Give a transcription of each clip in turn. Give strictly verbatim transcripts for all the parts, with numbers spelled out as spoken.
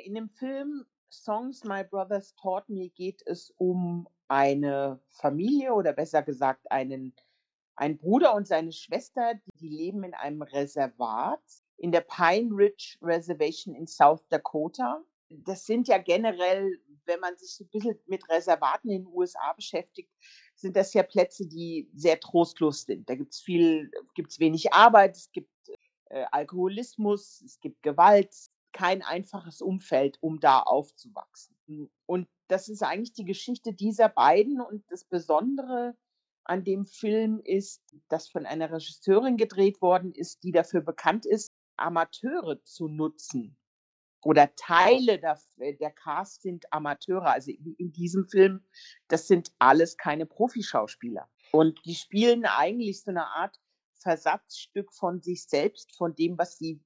In dem Film „Songs My Brothers Taught Me“ geht es um eine Familie oder besser gesagt einen einen Bruder und seine Schwester, die leben in einem Reservat in der Pine Ridge Reservation in South Dakota. Das sind ja generell, wenn man sich so 'n bisschen mit Reservaten in den U S A beschäftigt, sind das ja Plätze, die sehr trostlos sind. Da gibt's viel gibt's wenig Arbeit, es gibt, äh, Alkoholismus, es gibt Gewalt, kein einfaches Umfeld, um da aufzuwachsen. Hm, und das ist eigentlich die Geschichte dieser beiden und das Besondere an dem Film ist, dass von einer Regisseurin gedreht worden ist, die dafür bekannt ist, Amateure zu nutzen oder Teile dav äh, der Cast sind Amateure. Also, wie in diesem Film, das sind alles keine Profischauspieler. Und die spielen eigentlich so 'ne Art Versatzstück von sich selbst, von dem, was sie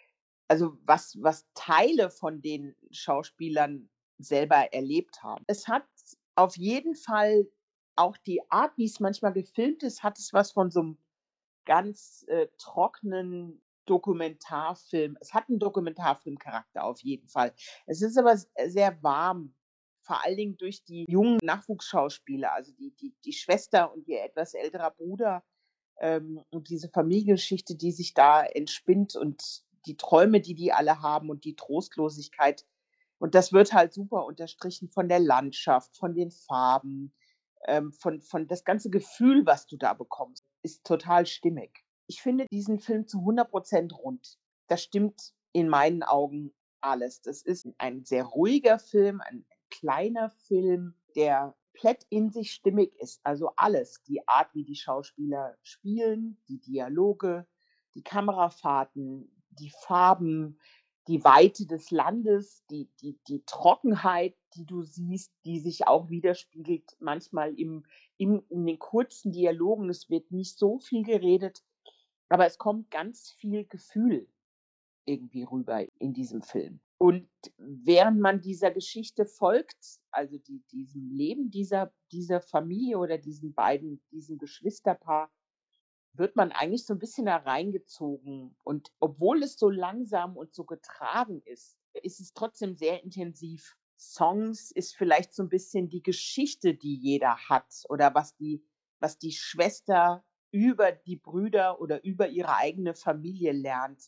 also, was was Teile von den Schauspielern selber erlebt haben. Es hat auf jeden Fall auch die Art, wie's manchmal gefilmt ist, hat es was von so 'm ganz, äh, trockenen Dokumentarfilm. Es hat 'n Dokumentarfilmcharakter auf jeden Fall. Es ist aber s sehr warm, vor allen Dingen durch die jungen Nachwuchsschauspieler, also die die die Schwester und ihr etwas älterer Bruder, ähm, und diese Familiengeschichte, die sich da entspinnt und die Träume, die die alle haben und die Trostlosigkeit. Und das wird halt super unterstrichen von der Landschaft, von den Farben, ähm, von von das ganze Gefühl, was du da bekommst, ist total stimmig. Ich finde diesen Film zu hundert Prozent rund. Das stimmt in meinen Augen alles. Das ist ein sehr ruhiger Film, ein kleiner Film, der komplett in sich stimmig ist. Also, alles, die Art, wie die Schauspieler spielen, die Dialoge, die Kamerafahrten, die Farben, die Weite des Landes, die die die Trockenheit, die du siehst, die sich auch widerspiegelt manchmal im im in den kurzen Dialogen. Es wird nicht so viel geredet, aber es kommt ganz viel Gefühl irgendwie rüber in diesem Film. Und während man dieser Geschichte folgt, also die diesem Leben dieser dieser Familie oder diesen beiden diesem Geschwisterpaar, wird man eigentlich so 'n bisschen da reingezogen. Und obwohl es so langsam und so getragen ist, ist es trotzdem sehr intensiv. „Songs“ ist vielleicht so 'n bisschen die Geschichte, die jeder hat oder was die was die Schwester über die Brüder oder über ihre eigene Familie lernt.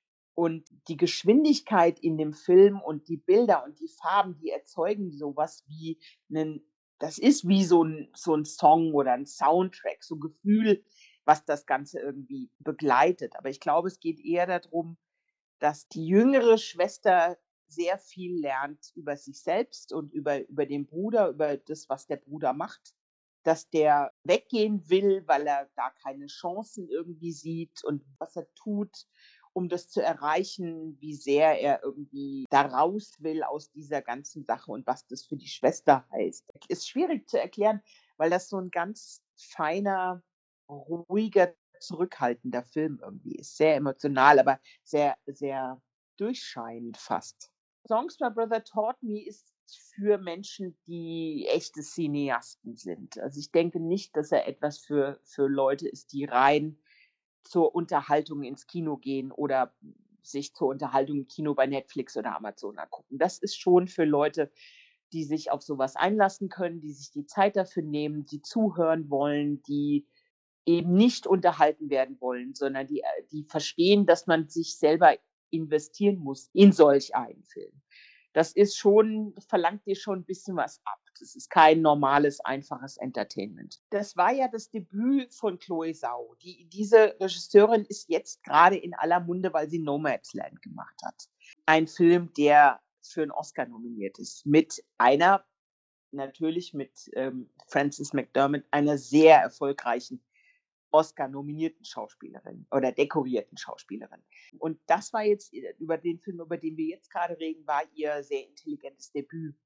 Und die Geschwindigkeit in dem Film und die Bilder und die Farben, die erzeugen so was wie 'nen das ist wie so 'n so 'n Song oder 'n Soundtrack, so Gefühl, was das Ganze irgendwie begleitet. Aber ich glaube, es geht eher da drum, dass die jüngere Schwester sehr viel lernt über sich selbst und über über den Bruder, über das, was der Bruder macht. Dass der weggehen will, weil er da keine Chancen irgendwie sieht und was er tut, um das zu erreichen, wie sehr er irgendwie da raus will aus dieser ganzen Sache und was das für die Schwester heißt. Ist schwierig zu erklären, weil das so 'n ganz feiner, ruhiger, zurückhaltender Film irgendwie ist. Sehr emotional, aber sehr sehr durchscheinend fast. „Songs My Brother Taught Me“ ist für Menschen, die echte Cineasten sind. Also, ich denke nicht, dass er etwas für für Leute ist, die rein zur Unterhaltung ins Kino gehen oder sich zur Unterhaltung im Kino bei Netflix oder Amazon angucken. Das ist schon für Leute, die sich auf so was einlassen können, die sich die Zeit dafür nehmen, die zuhören wollen, die eben nicht unterhalten werden wollen, sondern die äh, die verstehen, dass man sich selber investieren muss in solch einen Film. Das ist schon verlangt dir schon 'n bisschen was ab. Das ist kein normales, einfaches Entertainment. Das war ja das Debüt von Chloë Zhao. Die diese Regisseurin ist jetzt grade in aller Munde, weil sie Nomadland gemacht hat. Ein Film, der für 'n Oscar nominiert ist mit einer natürlich mit, ähm, Frances McDormand, einer sehr erfolgreichen Oscar-nominierten Schauspielerin oder dekorierten Schauspielerin. Und das war jetzt äh, über den Film, über den wir jetzt grade reden, war ihr sehr intelligentes Debüt.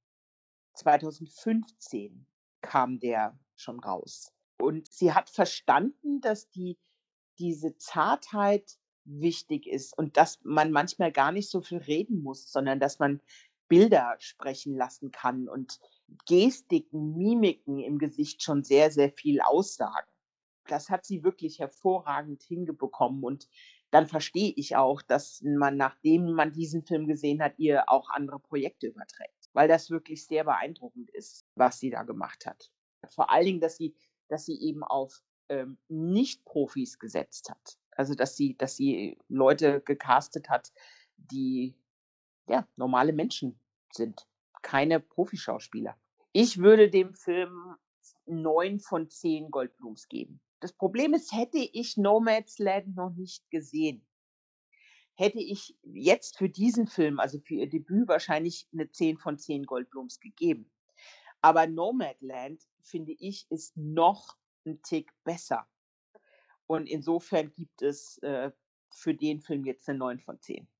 zweitausendfünfzehn kam der schon raus. Und sie hat verstanden, dass die diese Zartheit wichtig ist und dass man manchmal gar nicht so viel reden muss, sondern dass man Bilder sprechen lassen kann und Gestiken, Mimiken im Gesicht schon sehr, sehr viel aussagen. Das hat sie wirklich hervorragend hingebekommen und dann verstehe ich auch, dass man, nachdem man diesen Film gesehen hat, ihr auch andere Projekte überträgt, weil das wirklich sehr beeindruckend ist, was sie da gemacht hat. Vor allen Dingen, dass sie dass sie eben auf, ähm, Nicht-Profis gesetzt hat. Also, dass sie dass sie Leute gecastet hat, die, ja, normale Menschen sind, keine Profischauspieler. Ich würde dem Film neun von zehn Goldblums geben. Das Problem ist, hätte ich Nomadland noch nicht gesehen hätte ich jetzt für diesen Film, also für ihr Debüt, wahrscheinlich 'ne zehn von zehn Goldblums gegeben. Aber Nomadland, finde ich, ist noch 'n Tick besser. Und insofern gibt es, äh, für den Film jetzt 'ne neun von zehn.